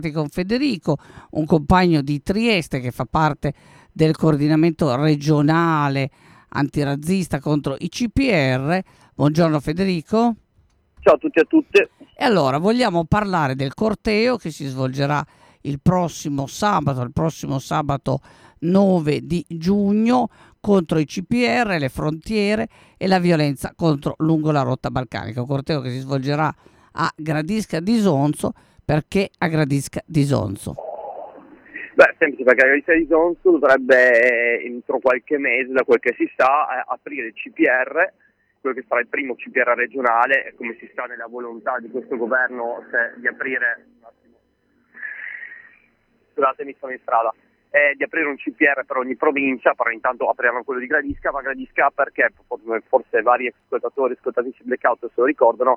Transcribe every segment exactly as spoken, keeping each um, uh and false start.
con Federico, un compagno di Trieste che fa parte del coordinamento regionale antirazzista contro i C P R. Buongiorno Federico. Ciao a tutti e a tutte. E allora vogliamo parlare del corteo che si svolgerà il prossimo sabato, il prossimo sabato nove di giugno contro i C P R, le frontiere e la violenza contro lungo la rotta balcanica. Un corteo che si svolgerà a Gradisca di Isonzo. Perché a Gradisca di Isonzo? Beh, semplice, perché a Gradisca di Isonzo dovrebbe entro qualche mese, da quel che si sa, eh, aprire il C P R, quello che sarà il primo C P R regionale, come si sta nella volontà di questo governo se, di aprire un attimo. Scusatemi, sono in strada. Eh, di aprire un C P R per ogni provincia, però intanto apriranno quello di Gradisca, ma Gradisca perché forse vari ascoltatori, ascoltatrici Blackout se lo ricordano,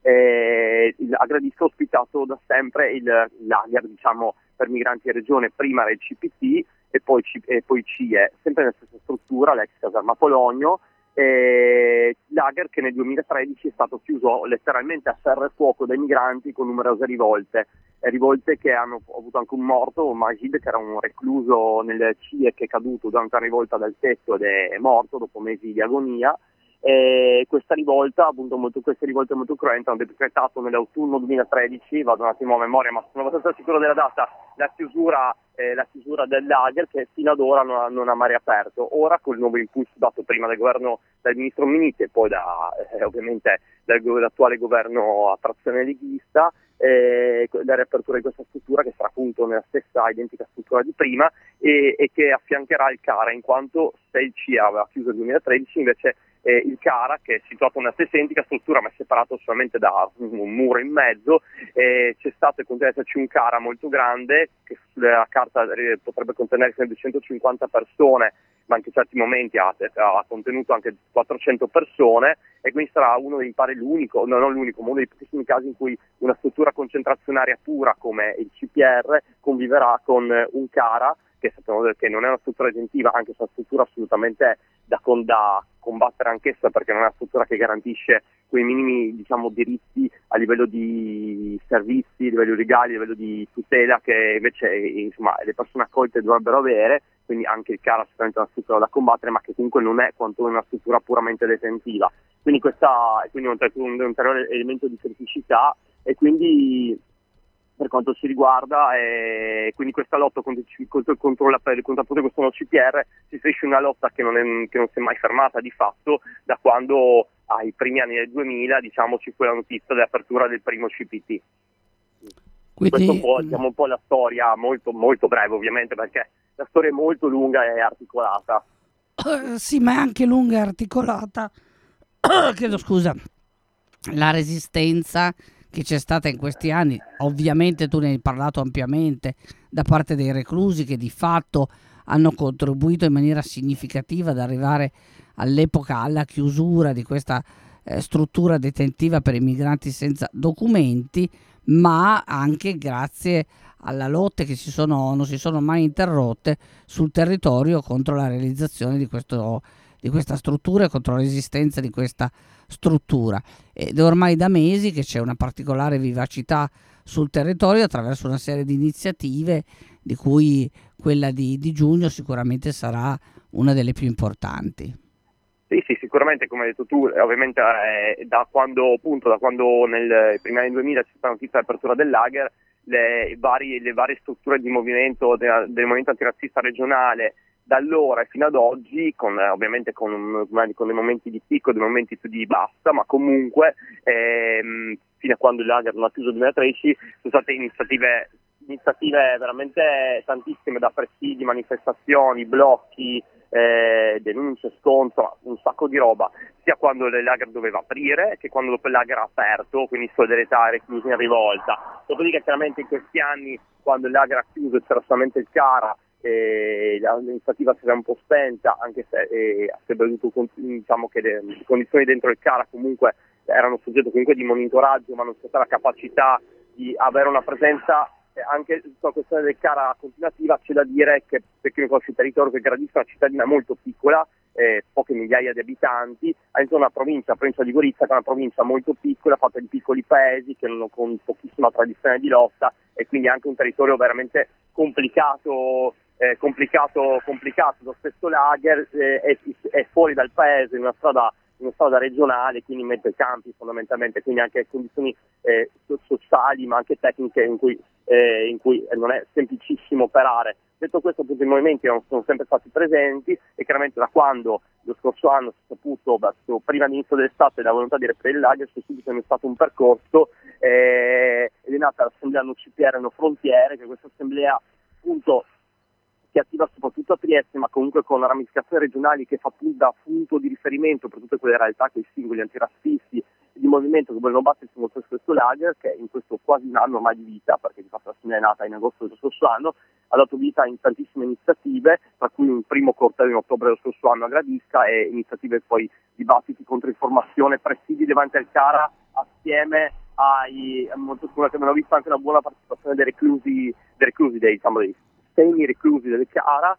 eh, il, a Gradisca ha ospitato da sempre il lager, diciamo, per migranti in regione. Prima era il C P T e poi, C, e poi C I E, sempre nella stessa struttura, l'ex caserma Polonio, eh, lager che nel duemilatredici è stato chiuso letteralmente a ferro e fuoco dai migranti con numerose rivolte. rivolte che hanno avuto anche un morto, Majid, che era un recluso nel C I E che è caduto durante una rivolta dal tetto ed è morto dopo mesi di agonia. E questa rivolta, appunto, molto, queste rivolte molto cruente hanno decretato nell'autunno duemilatredici, vado un attimo a memoria ma sono abbastanza sicuro della data, la chiusura, eh, la chiusura del lager, che fino ad ora non ha, non ha mai aperto. Ora col nuovo impulso dato prima dal governo, dal ministro Minniti e poi da, eh, ovviamente dall'attuale governo a trazione leghista, eh, la riapertura di questa struttura, che sarà appunto nella stessa identica struttura di prima e, e che affiancherà il CARA, in quanto se il C I A aveva chiuso nel duemilatredici, invece eh, il CARA, che è situato nella stessa identica struttura ma è separato solamente da un, un muro in mezzo, eh, c'è stato e continua ad esserci un CARA molto grande che sulla carta eh, potrebbe contenere duecentocinquanta persone, ma anche in certi momenti ha, ha contenuto anche quattrocento persone, e quindi sarà uno dei pari l'unico, no, non l'unico, ma uno dei pochissimi casi in cui una struttura concentrazionaria pura come il C P R conviverà con un CARA, che sappiamo che non è una struttura agentiva, anche se è una struttura assolutamente da, con, da combattere anch'essa, perché non è una struttura che garantisce quei minimi, diciamo, diritti a livello di servizi, a livello legali, a livello di tutela che invece, insomma, le persone accolte dovrebbero avere. Quindi anche il CARA è sicuramente una struttura da combattere, ma che comunque non è quanto una struttura puramente detentiva. Quindi questa è quindi un, un ulteriore elemento di criticità, e quindi per quanto ci riguarda, eh, quindi questa lotta contro, contro, contro, la, contro appunto questo nuovo C P R si iserisce una lotta che non, è, che non si è mai fermata di fatto da quando ai primi anni del duemila, diciamo, ci fu la notizia dell'apertura del primo C P T. Quindi, questo è un po', diciamo, un po' la storia, molto, molto breve ovviamente, perché la storia è molto lunga e articolata. Uh, sì, ma è anche lunga e articolata. Chiedo scusa. La resistenza che c'è stata in questi anni, ovviamente tu ne hai parlato ampiamente, da parte dei reclusi che di fatto hanno contribuito in maniera significativa ad arrivare all'epoca alla chiusura di questa eh, struttura detentiva per i migranti senza documenti, ma anche grazie alla lotte che si sono, non si sono mai interrotte sul territorio contro la realizzazione di, questo, di questa struttura e contro la resistenza di questa struttura. Ed è ormai da mesi che c'è una particolare vivacità sul territorio attraverso una serie di iniziative, di cui quella di, di giugno sicuramente sarà una delle più importanti. Sì, sì, sicuramente, come hai detto tu, ovviamente eh, da quando appunto da quando nel primi anni duemila c'è stata notizia dell'apertura del lager, le, vari, le varie strutture di movimento de, del movimento antirazzista regionale da allora e fino ad oggi, con, eh, ovviamente con, con dei momenti di picco, dei momenti di bassa, ma comunque ehm, fino a quando il lager non ha chiuso nel duemilatredici sono state iniziative, iniziative veramente tantissime, da presidi, manifestazioni, blocchi, eh, denunce, scontro, un sacco di roba, sia quando il lager doveva aprire che quando dopo il lager ha aperto, quindi solidarietà, reclusi in rivolta. Dopodiché chiaramente in questi anni, quando il lager ha chiuso, c'era solamente il CARA, e l'iniziativa si era un po' spenta, anche se eh, avrebbe dovuto, diciamo che le, le condizioni dentro il CARA comunque erano soggetto comunque di monitoraggio, ma non c'è stata la capacità di avere una presenza. Eh, anche sulla questione del CARA continuativa c'è da dire che, per chi non conosce il territorio, che Gradisca è una cittadina molto piccola, eh, poche migliaia di abitanti, all'interno una provincia, la provincia di Gorizia, che è una provincia molto piccola, fatta di piccoli paesi, che hanno con pochissima tradizione di lotta, e quindi anche un territorio veramente complicato, eh, complicato, complicato. Lo stesso lager eh, è, è fuori dal paese, in una strada, in una strada regionale, quindi in mezzo ai campi fondamentalmente, quindi anche condizioni eh, sociali ma anche tecniche in cui, eh, in cui non è semplicissimo operare. Detto questo, appunto, i movimenti sono sempre stati presenti, e chiaramente da quando lo scorso anno si è saputo, verso prima dell'inizio dell'estate, la volontà di riaprire il lager, c'è subito è stato un percorso eh, ed è nata l'assemblea No C P R No Frontiere, che è questa assemblea appunto che attiva soprattutto a Trieste, ma comunque con ramificazioni regionali, che fa da punto di riferimento per tutte quelle realtà, quei singoli antirazzisti di movimento che vogliono battersi molto questo lager, che in questo quasi un anno ormai di vita, perché di fatto l'assemblea è nata in agosto dello scorso anno, ha dato vita in tantissime iniziative, tra cui un primo corteo in ottobre dello scorso anno a Gradisca, e iniziative poi dibattiti contro informazione, presidi davanti al Cara, assieme ai molto sicuro che abbiamo visto anche una buona partecipazione dei reclusi, dei reclusi dei, diciamo, dei semi reclusi del Cara,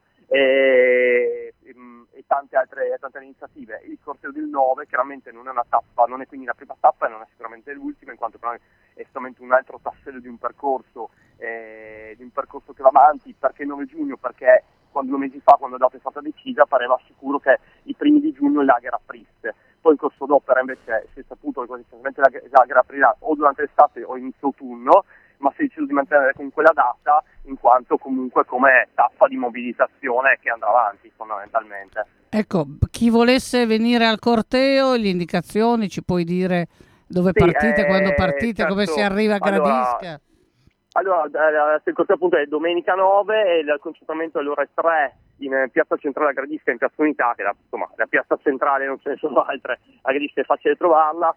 e, e tante altre, tante iniziative. Il corteo del nove chiaramente non è una tappa, non è quindi la prima tappa e non è sicuramente l'ultima, in quanto però è solamente un altro tassello di un percorso, eh, di un percorso che va avanti. Perché il nove giugno? Perché quando due mesi fa, quando la data è stata decisa, pareva sicuro che i primi di giugno il lager aprisse. Poi in corso d'opera invece si è saputo che quasi sicuramente il lager aprirà o durante l'estate o inizio autunno, ma si è deciso di mantenere con quella data, in quanto comunque come tappa di mobilitazione che andrà avanti fondamentalmente. Ecco, chi volesse venire al corteo, le indicazioni, ci puoi dire dove Sì, partite, eh, quando partite, certo. come si arriva a Gradisca? Allora, allora il corteo appunto è domenica nove, e il concentramento è alle ore tre in piazza centrale a Gradisca, in piazza Unità, che è la, insomma, la piazza centrale, non ce ne sono altre, a Gradisca è facile trovarla.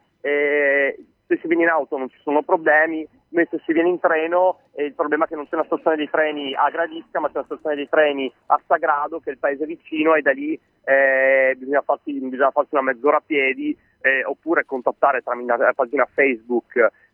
E se si viene in auto non ci sono problemi, mentre se si viene in treno, e il problema è che non c'è una stazione dei treni a Gradisca, ma c'è una stazione dei treni a Sagrado, che è il paese vicino, e da lì eh, bisogna, farsi, bisogna farsi una mezz'ora a piedi, eh, oppure contattare tramite la pagina Facebook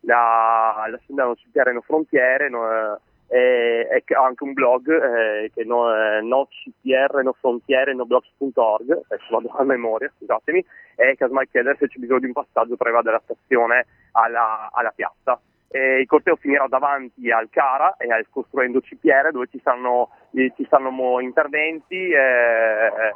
la, l'assemblea No C P R No Frontiere, no, eh, e ha anche un blog eh, che no, eh, no C P R No Frontiere No blogs punto org, adesso vado a memoria, scusatemi, e casomai chiedere se c'è bisogno di un passaggio prima della stazione alla, alla piazza. Eh, il corteo finirà davanti al Cara e al Costruendo C P R, dove ci saranno, eh, ci saranno interventi, eh,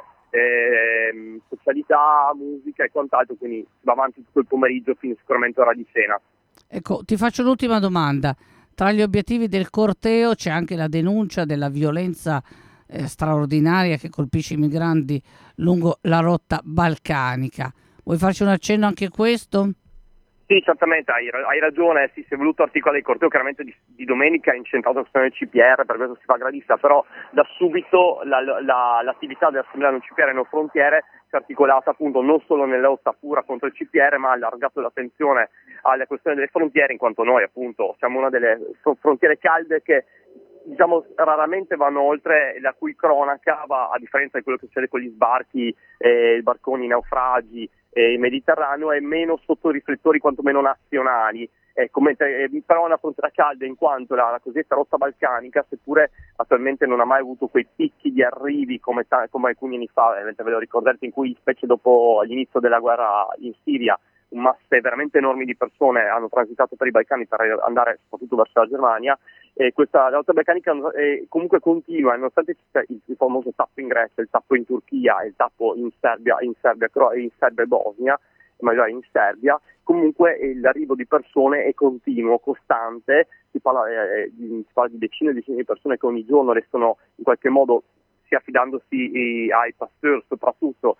eh, socialità, musica e quant'altro, quindi va avanti tutto il pomeriggio fino sicuramente ora di cena. Ecco, ti faccio l'ultima domanda. Tra gli obiettivi del corteo c'è anche la denuncia della violenza eh, straordinaria che colpisce i migranti lungo la rotta balcanica. Vuoi farci un accenno anche a questo? Sì, certamente, hai, hai ragione, sì, si è voluto articolare il corteo chiaramente di, di domenica incentrato sulla questione del C P R, per questo si fa Gradisca, però da subito la, la, l'attività dell'assemblea No C P R No Frontiere si è articolata appunto non solo nella lotta pura contro il C P R, ma ha allargato l'attenzione alla questione delle frontiere, in quanto noi appunto siamo una delle frontiere calde che diciamo raramente vanno oltre, la cui cronaca va, a differenza di quello che succede con gli sbarchi, eh, i barconi, i naufragi, eh, il Mediterraneo, è meno sotto riflettori quantomeno nazionali, eh, come, eh, però è una frontiera calda, in quanto la, la cosiddetta rotta balcanica, seppure attualmente non ha mai avuto quei picchi di arrivi come, come alcuni anni fa, ve lo ricordate, in cui specie dopo l'inizio della guerra in Siria masse veramente enormi di persone hanno transitato per i Balcani per andare soprattutto verso la Germania, e questa rotta balcanica eh, comunque continua, nonostante ci sia il, il famoso tappo in Grecia, il tappo in Turchia e il tappo in Serbia, in Serbia, in Serbia e Bosnia, magari in Serbia, comunque eh, l'arrivo di persone è continuo, costante, si parla, eh, di, si parla di decine e decine di persone che ogni giorno restano in qualche modo, sia affidandosi eh, ai pasteur soprattutto,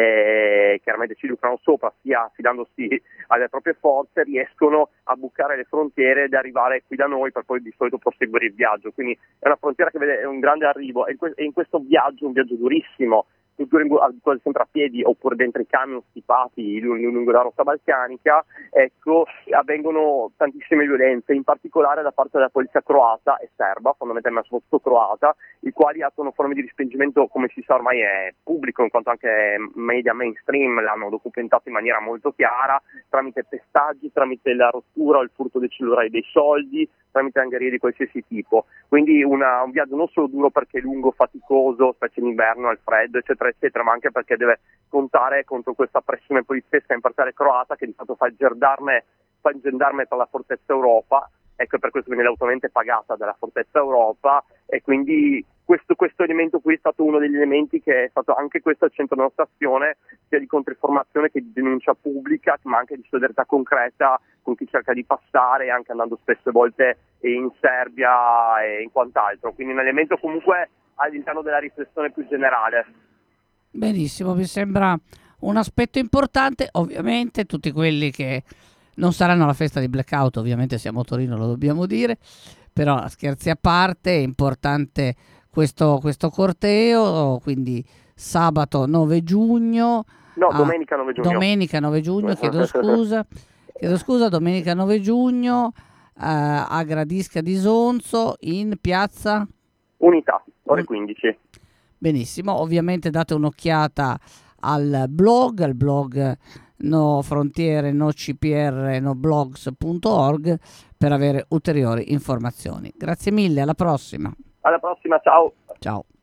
eh, chiaramente ci lucrano sopra, sia affidandosi alle proprie forze, riescono a bucare le frontiere ed arrivare qui da noi per poi di solito proseguire il viaggio. Quindi è una frontiera che vede un grande arrivo, e in questo viaggio, un viaggio durissimo, quasi sempre a piedi oppure dentro i camion stipati lungo la rotta balcanica, ecco, avvengono tantissime violenze, in particolare da parte della polizia croata e serba, fondamentalmente soprattutto croata, i quali attuano forme di respingimento, come si sa ormai è pubblico, in quanto anche media mainstream l'hanno documentato in maniera molto chiara, tramite pestaggi, tramite la rottura o il furto dei cellulari dei soldi, tramite angherie di qualsiasi tipo. Quindi quindi una, un viaggio non solo duro perché è lungo, faticoso, specie in inverno, al freddo, eccetera, eccetera, ma anche perché deve contare contro questa pressione poliziesca in parziale croata che di fatto fa il gendarme, fa il gendarme per la Fortezza Europa. Ecco, per questo viene lautemente pagata dalla Fortezza Europa, e quindi questo, questo elemento qui è stato uno degli elementi che è stato anche questo al centro della nostra azione, sia di controinformazione che di denuncia pubblica, ma anche di solidarietà concreta con chi cerca di passare, anche andando spesse volte in Serbia e in quant'altro. Quindi un elemento comunque all'interno della riflessione più generale. Benissimo, mi sembra un aspetto importante. Ovviamente tutti quelli che non saranno alla festa di Blackout, ovviamente siamo a Torino, lo dobbiamo dire, però scherzi a parte, è importante questo, questo corteo, quindi sabato nove giugno. No, a, domenica nove giugno. Domenica nove giugno, chiedo scusa, chiedo scusa, domenica nove giugno eh, a Gradisca di Sonzo in piazza Unità, ore quindici. Benissimo, ovviamente date un'occhiata al blog, al blog no frontiere no c p r no blogs punto org per avere ulteriori informazioni. Grazie mille, alla prossima. Alla prossima, ciao. Ciao.